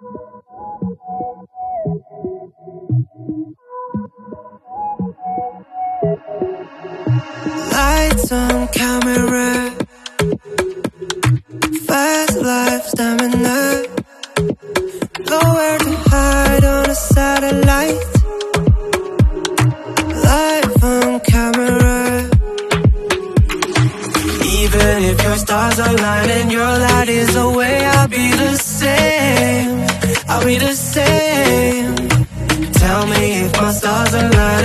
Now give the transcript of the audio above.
Lights on camera, fast life stamina, nowhere to hide on a satellite. Life on camera. Even if your stars align and your light is away, I'll be the same, I'll be the same. Tell me if my stars align